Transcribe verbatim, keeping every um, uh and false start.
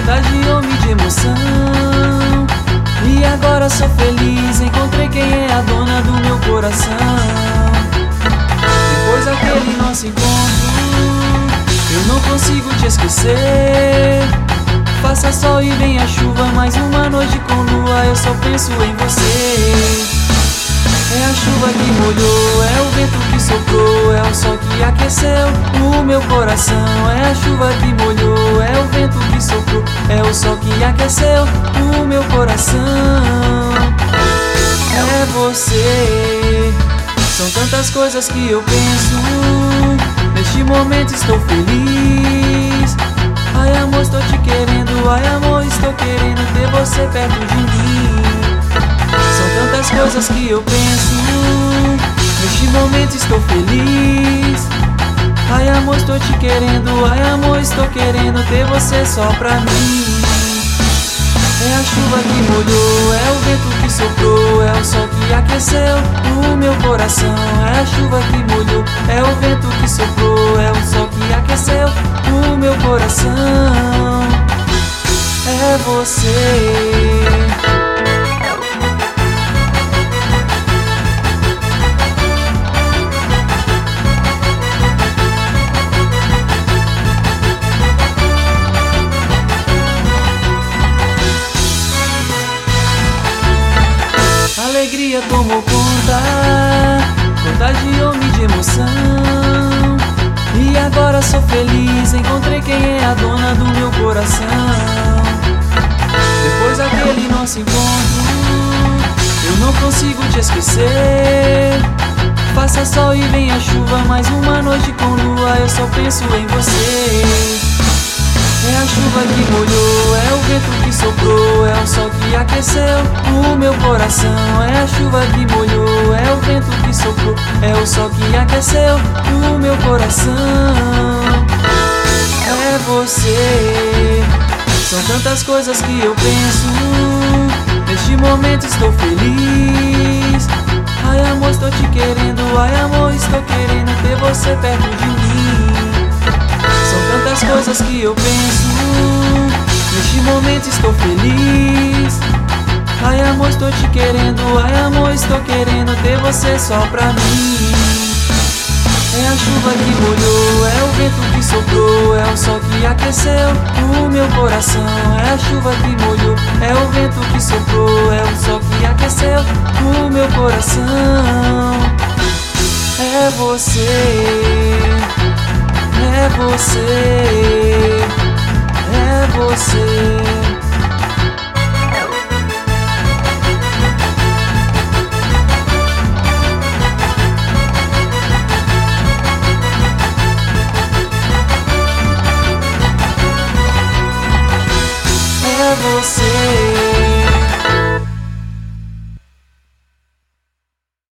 contagiou-me de emoção. E agora sou feliz, encontrei quem é a dona do meu coração. Depois daquele nosso encontro, eu não consigo te esquecer. Faça sol e venha chuva, mais uma noite com lua, eu só penso em você. É a chuva que molhou, é o vento que soprou, é o sol que aqueceu o meu coração. É a chuva que molhou, é o vento que soprou, é o sol que aqueceu o meu coração. É você. São tantas coisas que eu penso, neste momento estou feliz. Ai amor, estou te querendo, ai amor, estou querendo ter você perto de mim. São tantas coisas que eu penso, neste momento estou feliz. Ai amor, estou te querendo, ai amor, estou querendo ter você só pra mim. É a chuva que molhou, é o vento que soprou, é o sol que aqueceu o meu coração. É a chuva que molhou, é o vento que soprou, é o sol que aqueceu o meu coração. É você. Alegria tomou conta, contagiou-me de emoção. E agora sou feliz, encontrei quem é a dona do meu coração. Depois daquele nosso encontro, eu não consigo te esquecer. Faça sol e venha chuva, mais uma noite com lua, eu só penso em você. É a chuva que molhou, é o vento que soprou, é o sol que aqueceu o meu coração. É a chuva que molhou, é o vento que soprou, é o sol que aqueceu o meu coração. É você. São tantas coisas que eu penso, neste momento estou feliz. Ai amor, estou te querendo, ai amor, estou querendo ter você perto de mim. São tantas coisas que eu penso, neste momento estou feliz. Ai amor, estou te querendo, ai amor, estou querendo ter você só pra mim. É a chuva que molhou, é o vento que soprou, é o sol que aqueceu o meu coração. É a chuva que molhou, é o vento que soprou, é o sol que aqueceu o meu coração. É você. É você, é você. É você.